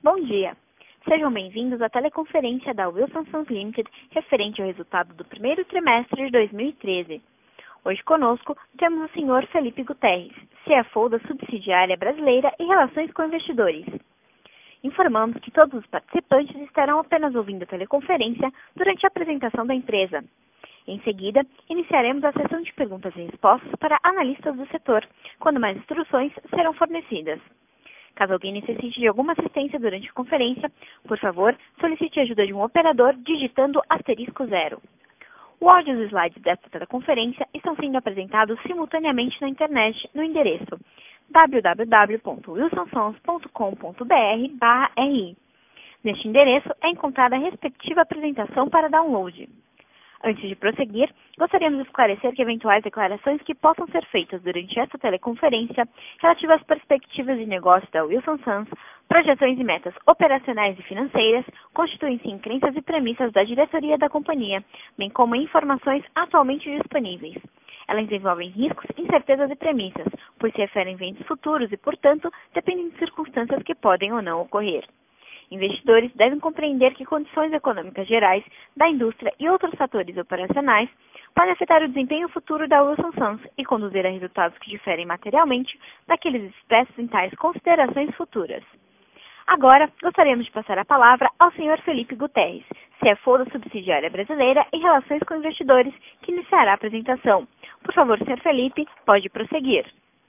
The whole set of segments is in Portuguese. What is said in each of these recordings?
Bom dia. Sejam bem-vindos à teleconferência da Wilson Sons Limited referente ao resultado do primeiro trimestre de 2013. Hoje conosco temos o Sr. Felipe Guterres, CFO da subsidiária brasileira e Relações com Investidores. Informamos que todos os participantes estarão apenas ouvindo a teleconferência durante a apresentação da empresa. Em seguida, iniciaremos a sessão de perguntas e respostas para analistas do setor, quando mais instruções serão fornecidas. Caso alguém necessite de alguma assistência durante a conferência, por favor, solicite a ajuda de um operador digitando *0. O áudio e os slides desta teleconferência estão sendo apresentados simultaneamente na internet no endereço www.wilsonsons.com.br/ri. Neste endereço é encontrada a respectiva apresentação para download. Antes de prosseguir, gostaríamos de esclarecer que eventuais declarações que possam ser feitas durante esta teleconferência relativas às perspectivas de negócio da Wilson Sons, projeções e metas operacionais e financeiras, constituem-se em crenças e premissas da diretoria da companhia, bem como em informações atualmente disponíveis. Elas envolvem riscos, incertezas e premissas, pois se referem a eventos futuros e, portanto, dependem de circunstâncias que podem ou não ocorrer. Investidores devem compreender que condições econômicas gerais da indústria e outros fatores operacionais podem afetar o desempenho futuro da Wilson Sons e conduzir a resultados que diferem materialmente daqueles expressos em tais considerações futuras. Agora, gostaríamos de passar a palavra ao Sr. Felipe Guterres, CFO da subsidiária brasileira em Relações com Investidores, que iniciará a apresentação. Por favor, Sr. Felipe, pode prosseguir.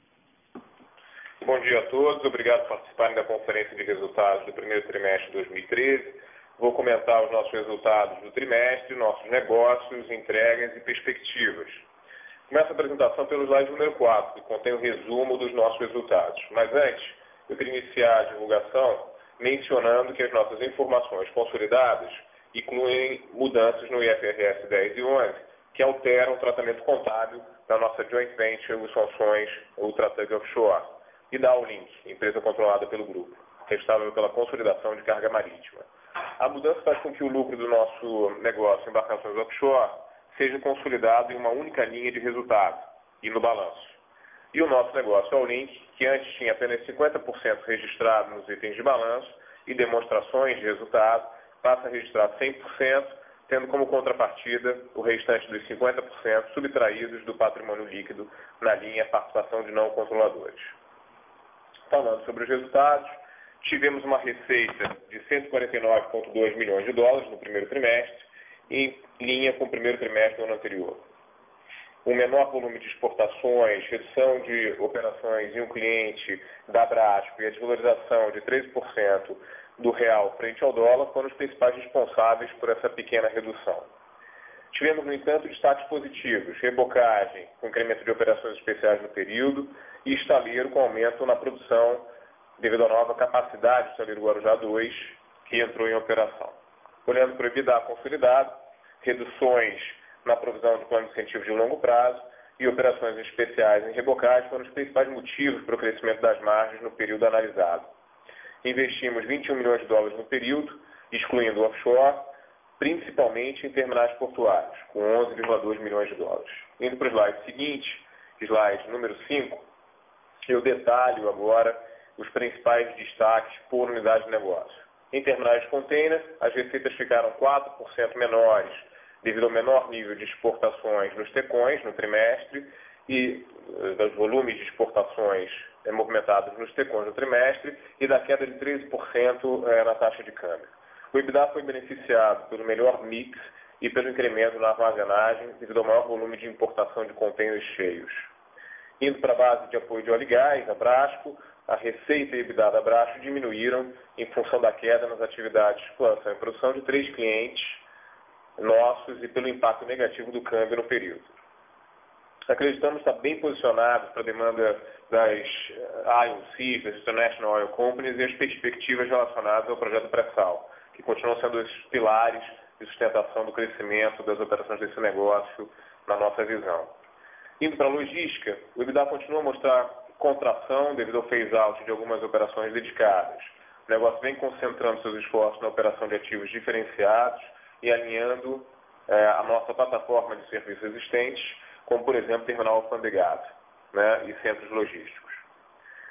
Bom dia a todos, obrigado por participarem da conferência de resultados do primeiro trimestre de 2013. Vou comentar os nossos resultados do trimestre, nossos negócios, entregas e perspectivas. Começo a apresentação pelo slide número 4, que contém o resumo dos nossos resultados. Mas antes, eu queria iniciar a divulgação mencionando que as nossas informações consolidadas incluem mudanças no IFRS 10 e 11, que alteram o tratamento contábil da nossa joint venture Wilson Sons Ultratug Offshore, e da Allink, empresa controlada pelo grupo, responsável pela consolidação de carga marítima. A mudança faz com que o lucro do nosso negócio embarcações offshore seja consolidado em uma única linha de resultado e no balanço. E o nosso negócio Allink, que antes tinha apenas 50% registrado nos itens de balanço e demonstrações de resultado, passa a registrar 100%, tendo como contrapartida o restante dos 50% subtraídos do patrimônio líquido na linha participação de não controladores. Falando sobre os resultados, tivemos uma receita de 149,2 milhões de dólares no primeiro trimestre, em linha com o primeiro trimestre do ano anterior. Um menor volume de exportações, redução de operações em um cliente da Brasco e a desvalorização de 13% do real frente ao dólar foram os principais responsáveis por essa pequena redução. Tivemos, no entanto, destaques positivos: rebocagem, com incremento de operações especiais no período, e estaleiro, com aumento na produção devido à nova capacidade do estaleiro Guarujá 2, que entrou em operação. Olhando para o EBITDA consolidado, reduções na provisão de plano de incentivos de longo prazo e operações especiais em rebocagem foram os principais motivos para o crescimento das margens no período analisado. Investimos 21 milhões de dólares no período, excluindo o offshore, principalmente em terminais portuários, com 11,2 milhões de dólares. Indo para o slide seguinte, slide número 5, eu detalho agora os principais destaques por unidade de negócio. Em terminais de container, as receitas ficaram 4% menores devido ao menor nível de exportações nos TECONs no trimestre e dos volumes de exportações movimentados nos TECONs no trimestre e da queda de 13% na taxa de câmbio. O EBITDA foi beneficiado pelo melhor mix e pelo incremento na armazenagem devido ao maior volume de importação de contêineres cheios. Indo para a base de apoio de óleo e gás, a Brasco, a receita e a EBITDA da Brasco diminuíram em função da queda nas atividades de exploração e produção de 3 clientes nossos e pelo impacto negativo do câmbio no período. Acreditamos estar bem posicionados para a demanda das IOCs, das International Oil Companies, e as perspectivas relacionadas ao projeto pré-sal, que continuam sendo esses pilares de sustentação do crescimento das operações desse negócio na nossa visão. Indo para a logística, o EBITDA continua a mostrar contração devido ao phase-out de algumas operações dedicadas. O negócio vem concentrando seus esforços na operação de ativos diferenciados e alinhando a nossa plataforma de serviços existentes, como, por exemplo, terminal alfandegado, e centros logísticos.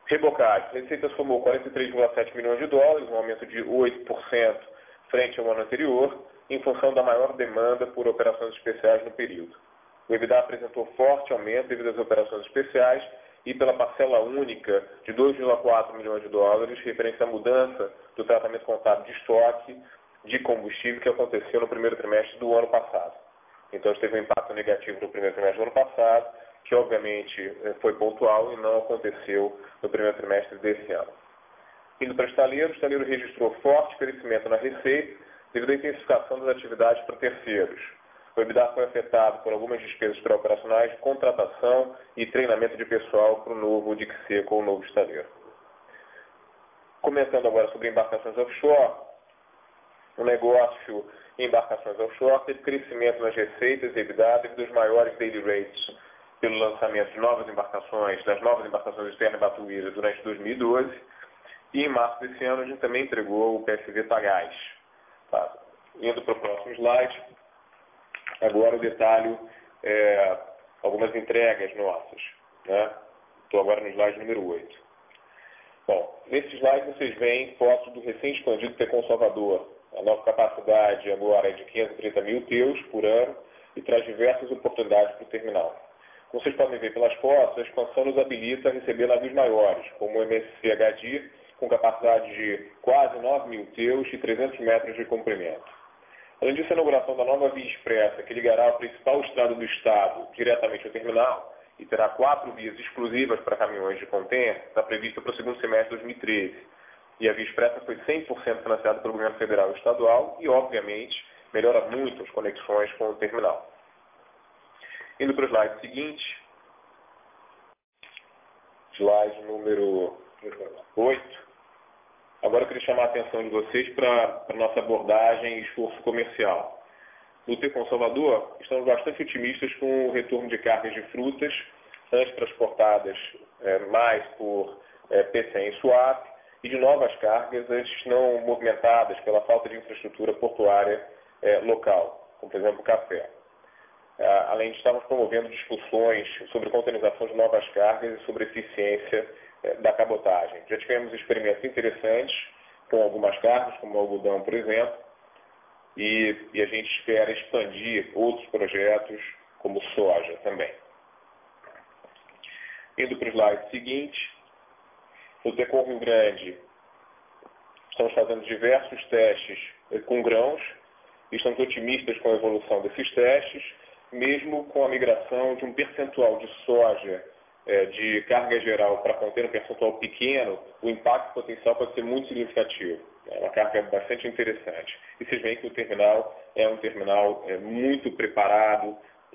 Rebocagem. A receita somou 43,7 milhões de dólares, um aumento de 8% frente ao ano anterior, em função da maior demanda por operações especiais no período. O EBITDA apresentou forte aumento devido às operações especiais e pela parcela única de 2,4 milhões de dólares, referente à mudança do tratamento contábil de estoque de combustível que aconteceu no primeiro trimestre do ano passado. Então, isso teve um impacto negativo no primeiro trimestre do ano passado, que obviamente foi pontual e não aconteceu no primeiro trimestre desse ano. Indo para o estaleiro registrou forte crescimento na receita devido à intensificação das atividades para terceiros. O EBITDA foi afetado por algumas despesas pré-operacionais de contratação e treinamento de pessoal para o novo DIC Seco ou o novo estaleiro. Comentando agora sobre embarcações offshore, o negócio em embarcações offshore teve crescimento nas receitas e EBITDA devido aos maiores daily rates pelo lançamento de novas embarcações, das novas embarcações externas Batuíra durante 2012, e em março desse ano a gente também entregou o PSV Pagás. Tá? Indo para o próximo slide, agora o detalhe, algumas entregas nossas. Estou agora no slide número 8. Bom, nesse slide vocês veem fotos do recém-expandido Tecon Salvador. A nova capacidade agora é de 530 mil TEUs por ano e traz diversas oportunidades para o terminal. Como vocês podem ver pelas fotos, a expansão nos habilita a receber navios maiores, como o MSC HD, com capacidade de quase 9 mil TEUs e 300 metros de comprimento. Além disso, a inauguração da nova via expressa, que ligará a principal estrada do estado diretamente ao terminal e terá 4 vias exclusivas para caminhões de contêiner, está prevista para o segundo semestre de 2013. E a via expressa foi 100% financiada pelo governo federal e estadual e, obviamente, melhora muito as conexões com o terminal. Indo para o slide seguinte, slide número 8. Agora eu queria chamar a atenção de vocês para a nossa abordagem e esforço comercial. No Tecon Salvador, estamos bastante otimistas com o retorno de cargas de frutas, antes transportadas mais por PCM e swap, e de novas cargas antes não movimentadas pela falta de infraestrutura portuária local, como por exemplo o café. Além de estarmos promovendo discussões sobre containerização de novas cargas e sobre eficiência da cabotagem. Já tivemos experimentos interessantes com algumas cargas, como o algodão, por exemplo, e a gente espera expandir outros projetos, como soja também. Indo para o slide seguinte, no Tecon Rio Grande, estamos fazendo diversos testes com grãos e estamos otimistas com a evolução desses testes, mesmo com a migração de um percentual de soja de carga geral para conter um percentual pequeno, o impacto potencial pode ser muito significativo. É uma carga bastante interessante. E vocês veem que o terminal é um terminal muito preparado,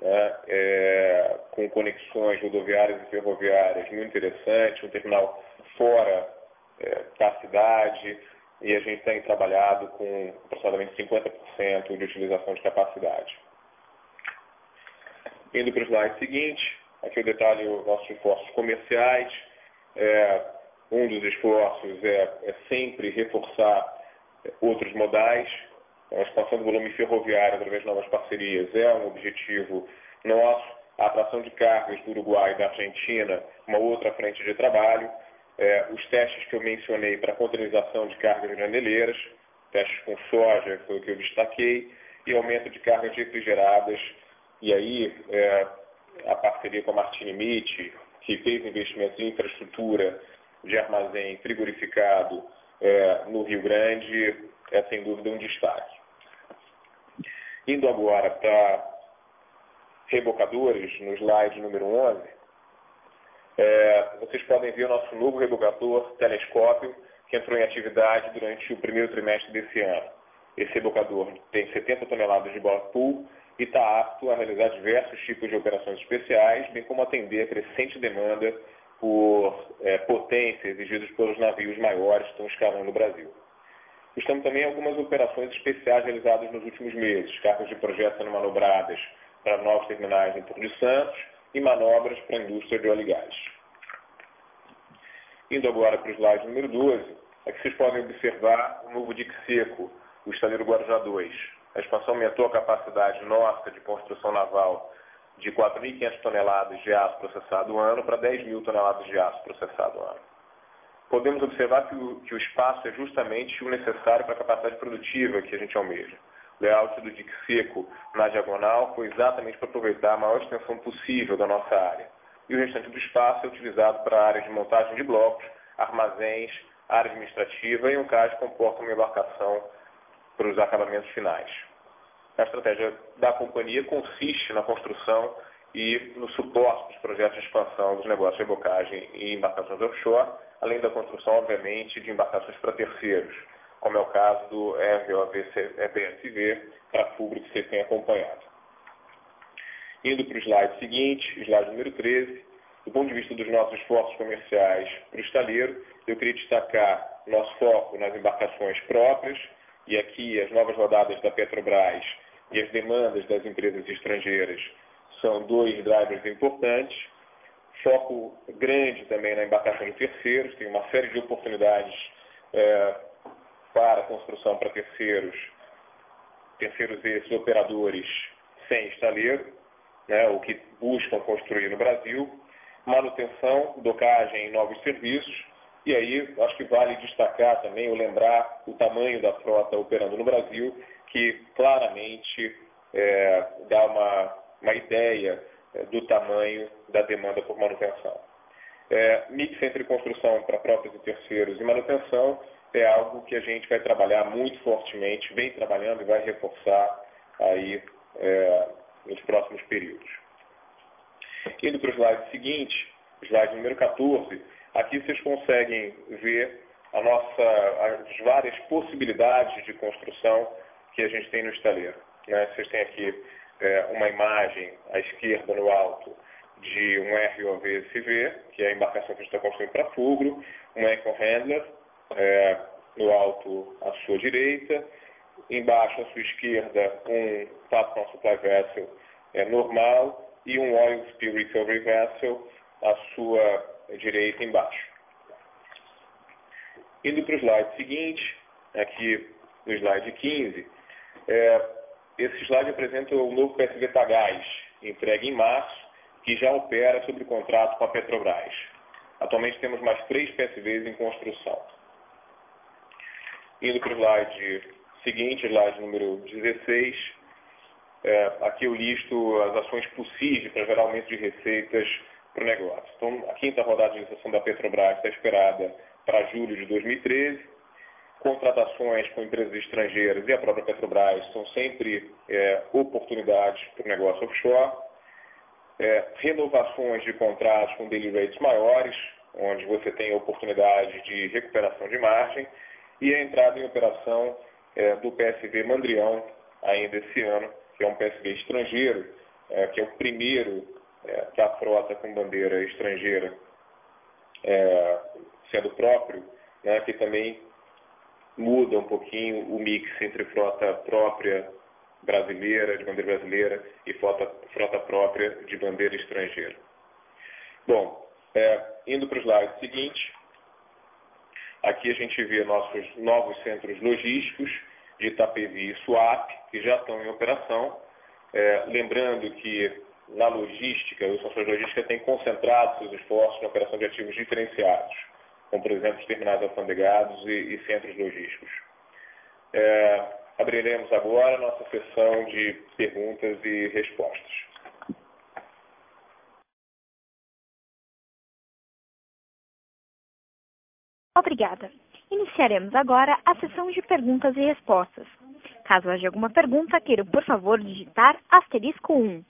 com conexões rodoviárias e ferroviárias muito interessante, um terminal fora da cidade, e a gente tem trabalhado com aproximadamente 50% de utilização de capacidade. Indo para o slide seguinte, aqui eu detalho os nossos esforços comerciais. Um dos esforços é sempre reforçar outros modais. A expansão do volume ferroviário através de novas parcerias é um objetivo nosso. A atração de cargas do Uruguai e da Argentina, uma outra frente de trabalho. Os testes que eu mencionei para a containerização de cargas graneleiras, testes com soja, foi o que eu destaquei, e aumento de cargas refrigeradas. E aí, a parceria com a Martini-Mitt, que fez investimentos em infraestrutura de armazém frigorificado no Rio Grande, é sem dúvida um destaque. Indo agora para rebocadores, no slide número 11, vocês podem ver o nosso novo rebocador telescópio, que entrou em atividade durante o primeiro trimestre desse ano. Esse rebocador tem 70 toneladas de bola pool e está apto a realizar diversos tipos de operações especiais, bem como atender a crescente demanda por potência exigidas pelos navios maiores que estão escalando no Brasil. Estamos também em algumas operações especiais realizadas nos últimos meses, cargas de projeto sendo manobradas para novos terminais em Porto de Santos e manobras para a indústria de óleo e gás. Indo agora para o slide número 12, aqui vocês podem observar o novo DIC Seco, o estaleiro Guarujá 2. A expansão aumentou a capacidade nossa de construção naval de 4.500 toneladas de aço processado ano para 10.000 toneladas de aço processado ano. podemos observar que o espaço é justamente o necessário para a capacidade produtiva que a gente almeja. O layout do dique seco na diagonal foi exatamente para aproveitar a maior extensão possível da nossa área. E o restante do espaço é utilizado para áreas de montagem de blocos, armazéns, área administrativa e um cais que comporta uma embarcação para os acabamentos finais. A estratégia da companhia consiste na construção e no suporte dos projetos de expansão dos negócios de rebocagem e embarcações offshore, além da construção, obviamente, de embarcações para terceiros, como é o caso do ROV-PSV, para a FUBRI que você tem acompanhado. Indo para o slide seguinte, slide número 13, do ponto de vista dos nossos esforços comerciais para o estaleiro, eu queria destacar nosso foco nas embarcações próprias, e aqui as novas rodadas da Petrobras e as demandas das empresas estrangeiras são dois drivers importantes. Foco grande também na embarcação de terceiros, tem uma série de oportunidades para construção para terceiros esses operadores sem estaleiro, né, o que buscam construir no Brasil, manutenção, docagem e novos serviços, e aí acho que vale destacar também ou lembrar o tamanho da frota operando no Brasil, que claramente dá uma ideia do tamanho da demanda por manutenção. Mix entre construção para próprios e terceiros e manutenção é algo que a gente vai trabalhar muito fortemente, vem trabalhando e vai reforçar aí nos próximos períodos. Indo para o slide seguinte, slide número 14, aqui vocês conseguem ver as várias possibilidades de construção que a gente tem no estaleiro, né? Vocês têm aqui uma imagem à esquerda no alto de um ROV-SV, que é a embarcação que a gente está construindo para Fugro, um Anchor Handler, no alto à sua direita, embaixo à sua esquerda um Platform Supply Vessel normal e um Oil Spill Recovery Vessel à sua direita embaixo. Indo para o slide seguinte, aqui no slide 15, esse slide apresenta o novo PSV Tagares, entregue em março, que já opera sob contrato com a Petrobras. Atualmente temos mais 3 PSVs em construção. Indo para o slide seguinte, slide número 16, aqui eu listo as ações possíveis para gerar aumento de receitas para o negócio. Então, a quinta rodada de licitação da Petrobras está esperada para julho de 2013. Contratações com empresas estrangeiras e a própria Petrobras são sempre oportunidades para o negócio offshore. Renovações de contratos com daily rates maiores, onde você tem a oportunidade de recuperação de margem, e a entrada em operação do PSV Mandrião ainda esse ano, que é um PSV estrangeiro, que é o primeiro da frota com bandeira estrangeira, sendo próprio, né, que também muda um pouquinho o mix entre frota própria brasileira, de bandeira brasileira, e frota própria de bandeira estrangeira. Bom, indo para o slide seguinte, aqui a gente vê nossos novos centros logísticos de Itapevi e Suape, que já estão em operação. Lembrando que na logística, o Sonsões Logística tem concentrado seus esforços na operação de ativos diferenciados, como, por exemplo, os terminais alfandegados e centros logísticos. Abriremos agora a nossa sessão de perguntas e respostas. Obrigada. Iniciaremos agora a sessão de perguntas e respostas. Caso haja alguma pergunta, queiram, por favor, digitar *1.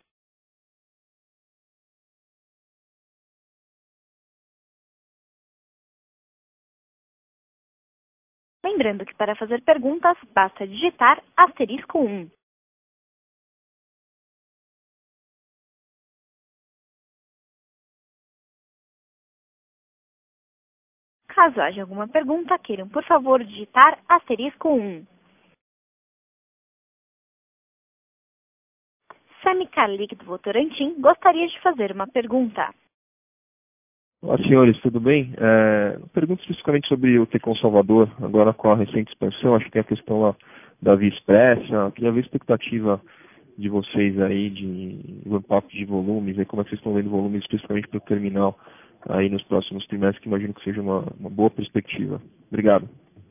Lembrando que para fazer perguntas, basta digitar *1. Caso haja alguma pergunta, queiram, por favor, digitar *1. Sami Karlik, do Votorantim, gostaria de fazer uma pergunta. Olá, senhores, tudo bem? Pergunto especificamente sobre o Tecon Salvador, agora com a recente expansão. Acho que tem a questão lá da Via Expressa. Queria ver a expectativa de vocês aí de ramp-up de volumes, como é que vocês estão vendo volumes especificamente para o terminal aí nos próximos trimestres, que imagino que seja uma boa perspectiva. Obrigado.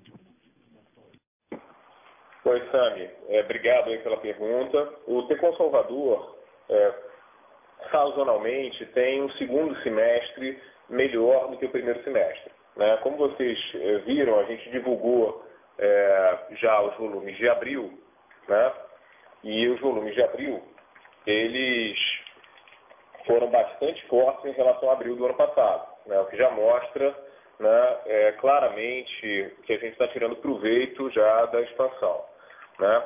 Oi, Sami. Obrigado aí pela pergunta. O Tecon Salvador, sazonalmente, tem um segundo semestre melhor do que o primeiro semestre, né? Como vocês viram, a gente divulgou já os volumes de abril, né? E os volumes de abril, eles foram bastante fortes em relação a abril do ano passado, né? O que já mostra, né, claramente que a gente está tirando proveito já da expansão, né?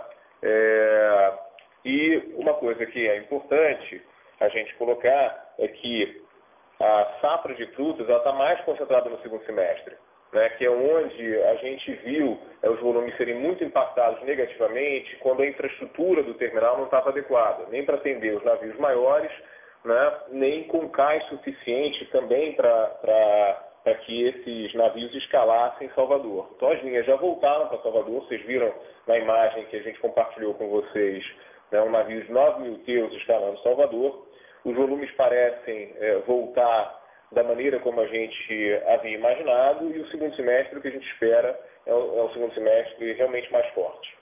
E uma coisa que é importante a gente colocar é que a safra de frutas está mais concentrada no segundo semestre, né, que é onde a gente viu os volumes serem muito impactados negativamente quando a infraestrutura do terminal não estava adequada, nem para atender os navios maiores, né, nem com cais suficiente também para que esses navios escalassem em Salvador. Então as linhas já voltaram para Salvador, vocês viram na imagem que a gente compartilhou com vocês, né, um navio de 9.000 TEUs escalando Salvador. Os volumes parecem voltar da maneira como a gente havia imaginado, e o segundo semestre, o que a gente espera é um segundo semestre realmente mais forte.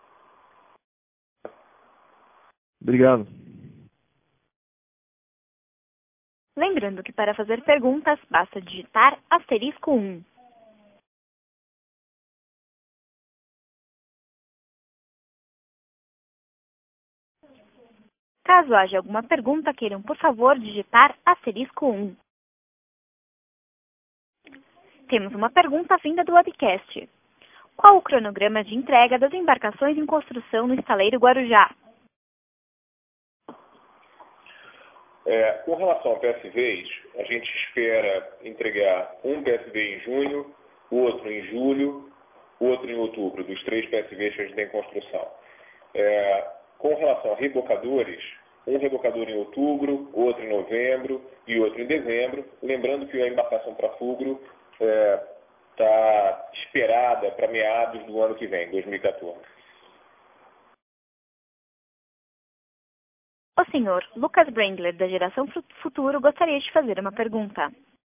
Obrigado. Lembrando que para fazer perguntas, basta digitar *1. Caso haja alguma pergunta, queiram, por favor, digitar *1. Temos uma pergunta vinda do webcast. Qual o cronograma de entrega das embarcações em construção no estaleiro Guarujá? Com relação a PSVs, a gente espera entregar um PSV em junho, outro em julho, outro em outubro, dos 3 PSVs que a gente tem em construção. Com relação a rebocadores, um rebocador em outubro, outro em novembro e outro em dezembro. Lembrando que a embarcação para Fugro está esperada para meados do ano que vem, 2014. O senhor Lucas Brendler, da Geração Futuro, gostaria de fazer uma pergunta.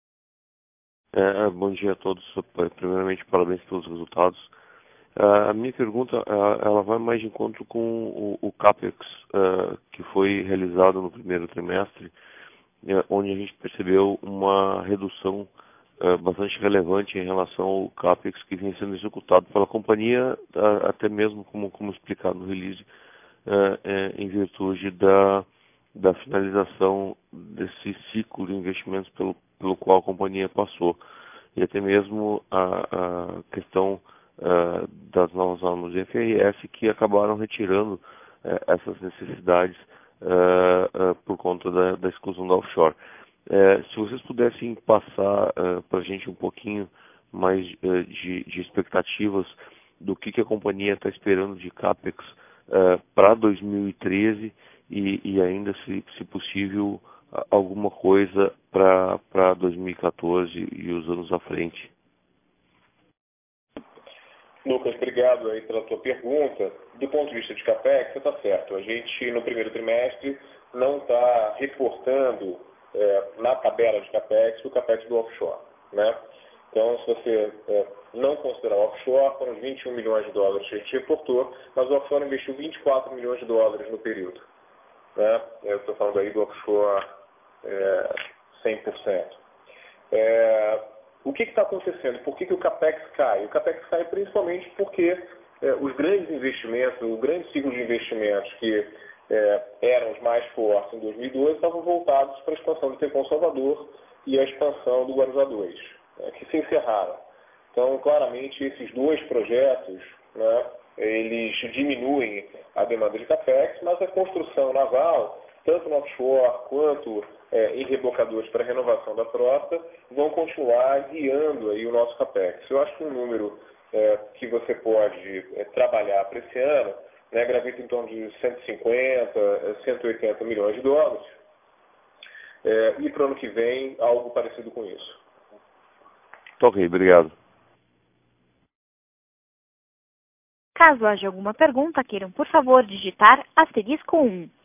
Bom dia a todos. Primeiramente, parabéns pelos resultados. A minha pergunta ela vai mais de encontro com o CAPEX que foi realizado no primeiro trimestre, onde a gente percebeu uma redução bastante relevante em relação ao CAPEX que vem sendo executado pela companhia, até mesmo como explicado no release, em virtude da finalização desse ciclo de investimentos pelo qual a companhia passou. E até mesmo a questão das novas normas do IFRS que acabaram retirando essas necessidades por conta da exclusão da offshore. Se vocês pudessem passar para a gente um pouquinho mais de expectativas do que a companhia está esperando de CAPEX para 2013 e ainda, se possível, alguma coisa para 2014 e os anos à frente. Lucas, obrigado aí pela tua pergunta. Do ponto de vista de CAPEX, você está certo. A gente, no primeiro trimestre, não está reportando na tabela de CAPEX o CAPEX do offshore, né? Então, se você não considerar o offshore, foram os 21 milhões de dólares que a gente reportou, mas o offshore investiu 24 milhões de dólares no período, né? Eu estou falando aí do offshore 100%. O que está acontecendo? Por que o CAPEX cai? O CAPEX cai principalmente porque os grandes investimentos, o grande ciclo de investimentos que eram os mais fortes em 2012 estavam voltados para a expansão do Tecon Salvador e a expansão do Guarujá 2, que se encerraram. Então, claramente, esses 2 projetos, né, eles diminuem a demanda de CAPEX, mas a construção naval, tanto no offshore quanto em rebocadores para renovação da frota, vão continuar guiando aí o nosso CAPEX. Eu acho que um número que você pode trabalhar para esse ano, né, gravita em torno de 150, 180 milhões de dólares, e para o ano que vem, algo parecido com isso. Ok, obrigado. Caso haja alguma pergunta, queiram, por favor, digitar *1.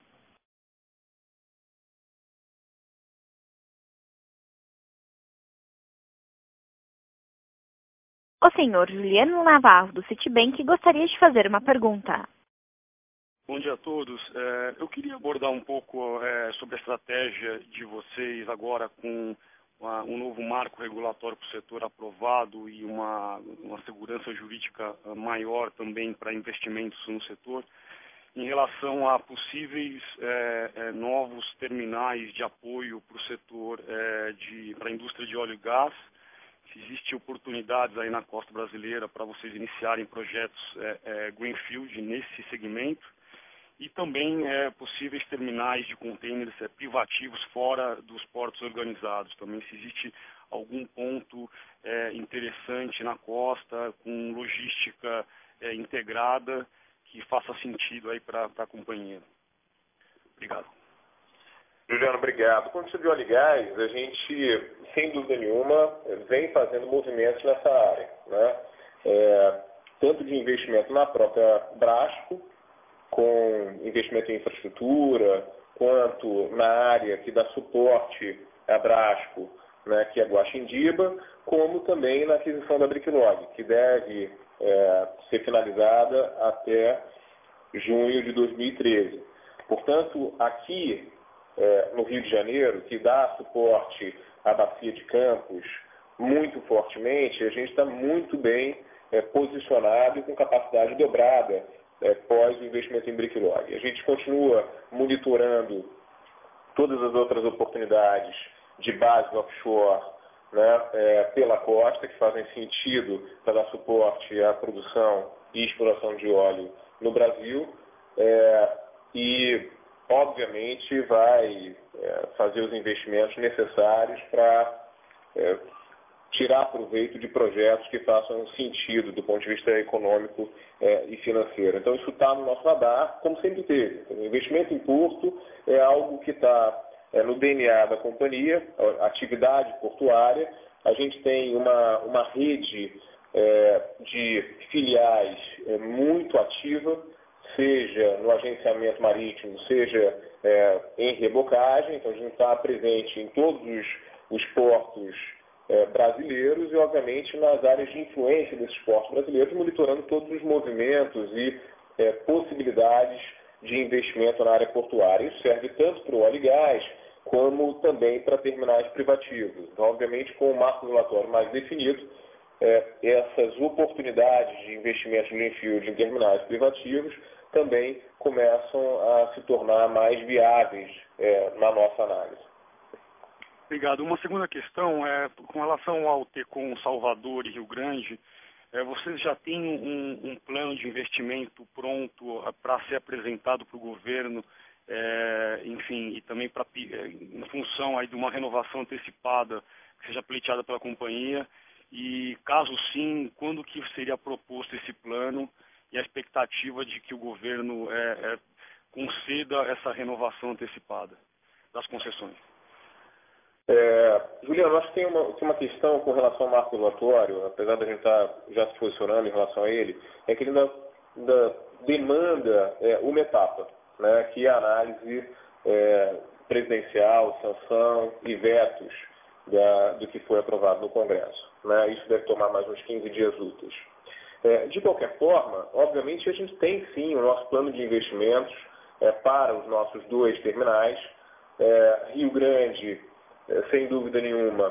O senhor Juliano Navarro, do Citibank, gostaria de fazer uma pergunta. Bom dia a todos. Eu queria abordar um pouco sobre a estratégia de vocês agora com um novo marco regulatório para o setor aprovado e uma segurança jurídica maior também para investimentos no setor, em relação a possíveis novos terminais de apoio para o setor para a indústria de óleo e gás. Se existem oportunidades aí na costa brasileira para vocês iniciarem projetos greenfield nesse segmento. E também possíveis terminais de contêineres privativos fora dos portos organizados. Também se existe algum ponto interessante na costa, com logística integrada, que faça sentido aí para a companhia. Obrigado. Juliano, obrigado. Quando se de óleo e gás, a gente, sem dúvida nenhuma, vem fazendo movimentos nessa área, né? Tanto de investimento na própria Brasco, com investimento em infraestrutura, quanto na área que dá suporte à Brasco, né, que é Guaxindiba, como também na aquisição da Bricklog, que deve ser finalizada até junho de 2013. Portanto, aqui no Rio de Janeiro, que dá suporte à Bacia de Campos muito fortemente, a gente está muito bem posicionado e com capacidade dobrada pós o investimento em Bricklog. A gente continua monitorando todas as outras oportunidades de base offshore, né, pela costa, que fazem sentido para dar suporte à produção e exploração de óleo no Brasil. E, obviamente, vai fazer os investimentos necessários para tirar proveito de projetos que façam sentido do ponto de vista econômico e financeiro. Então, isso está no nosso radar, como sempre teve. O investimento em porto é algo que está no DNA da companhia, atividade portuária. A gente tem uma rede de filiais muito ativa, seja no agenciamento marítimo, seja em rebocagem. Então, a gente está presente em todos os portos brasileiros e, obviamente, nas áreas de influência desses portos brasileiros, monitorando todos os movimentos e possibilidades de investimento na área portuária. Isso serve tanto para o óleo e gás, como também para terminais privativos. Então, obviamente, com o marco regulatório mais definido, essas oportunidades de investimento greenfield em terminais privativos também começam a se tornar mais viáveis na nossa análise. Obrigado. Uma segunda questão com relação ao Tecon Salvador e Rio Grande. Vocês já têm um plano de investimento pronto para ser apresentado para o governo, enfim, e também em função aí de uma renovação antecipada que seja pleiteada pela companhia? E, caso sim, quando que seria proposto esse plano e a expectativa de que o governo conceda essa renovação antecipada das concessões? Juliano, acho que tem uma questão com relação ao marco regulatório, apesar de a gente estar já se posicionando em relação a ele, é que ele ainda demanda uma etapa, né, que é a análise presidencial, sanção e vetos do que foi aprovado no Congresso. Né? Isso deve tomar mais uns 15 dias úteis. De qualquer forma, obviamente a gente tem sim o nosso plano de investimentos para os nossos 2 terminais. Rio Grande, sem dúvida nenhuma,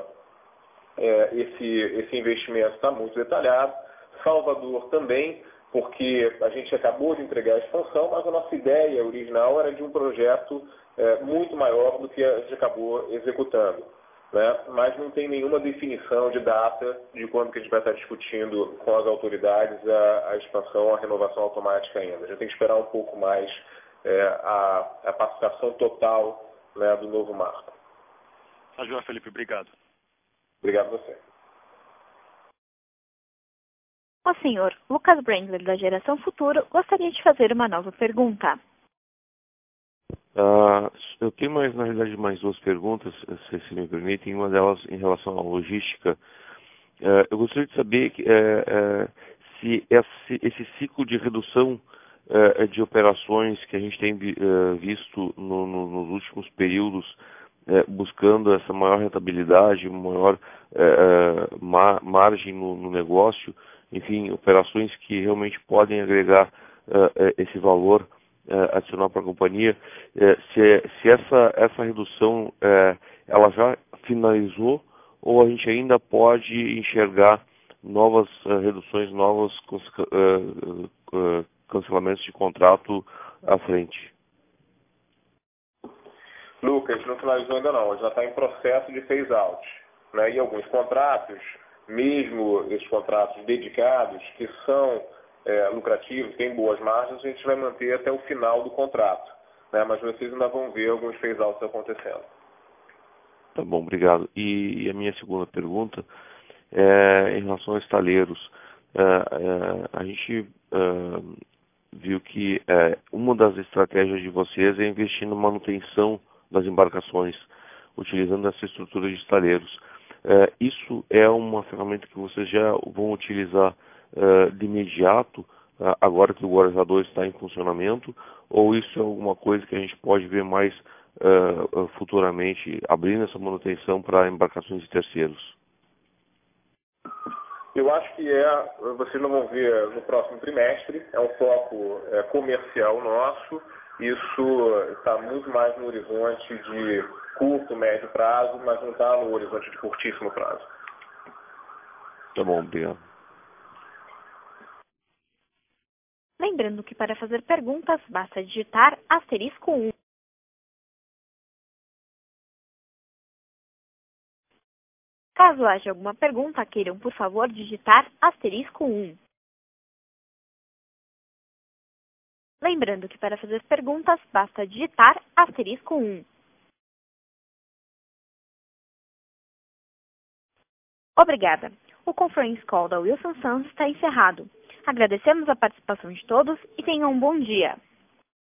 esse investimento está muito detalhado. Salvador também, porque a gente acabou de entregar a expansão, mas a nossa ideia original era de um projeto muito maior do que a gente acabou executando. Né? Mas não tem nenhuma definição de data de quando que a gente vai estar discutindo com as autoridades a expansão, a renovação automática ainda. A gente tem que esperar um pouco mais a participação total, né, do novo marco. João Felipe, obrigado. Obrigado a você. O senhor Lucas Brendler, da Geração Futuro, gostaria de fazer uma nova pergunta. Eu tenho na realidade, mais 2 perguntas, se me permitem. Uma delas em relação à logística. Eu gostaria de saber se esse ciclo de redução de operações que a gente tem visto nos últimos períodos buscando essa maior rentabilidade, maior margem no negócio, enfim, operações que realmente podem agregar esse valor adicional para a companhia. Se essa redução ela já finalizou ou a gente ainda pode enxergar novas reduções, novos cancelamentos de contrato à frente? Lucas, não finalizou ainda não, já está em processo de phase-out, né? E alguns contratos, mesmo esses contratos dedicados, que são lucrativos, têm boas margens, a gente vai manter até o final do contrato, né? Mas vocês ainda vão ver alguns phase-outs acontecendo. Tá bom, obrigado. E a minha segunda pergunta é em relação a estaleiros. A gente viu que uma das estratégias de vocês é investir na manutenção das embarcações, utilizando essa estrutura de estaleiros. Isso é uma ferramenta que vocês já vão utilizar de imediato, agora que o Guarujá 2 está em funcionamento, ou isso é alguma coisa que a gente pode ver mais futuramente, abrindo essa manutenção para embarcações de terceiros? Eu acho que vocês não vão ver no próximo trimestre, é um foco comercial nosso, isso está muito mais no horizonte de curto, médio prazo, mas não está no horizonte de curtíssimo prazo. Tá bom, obrigado. Lembrando que para fazer perguntas, basta digitar *1. Caso haja alguma pergunta, queiram, por favor, digitar *1. Lembrando que para fazer perguntas, basta digitar *1. Obrigada. O Conference Call da Wilson Sons está encerrado. Agradecemos a participação de todos e tenham um bom dia.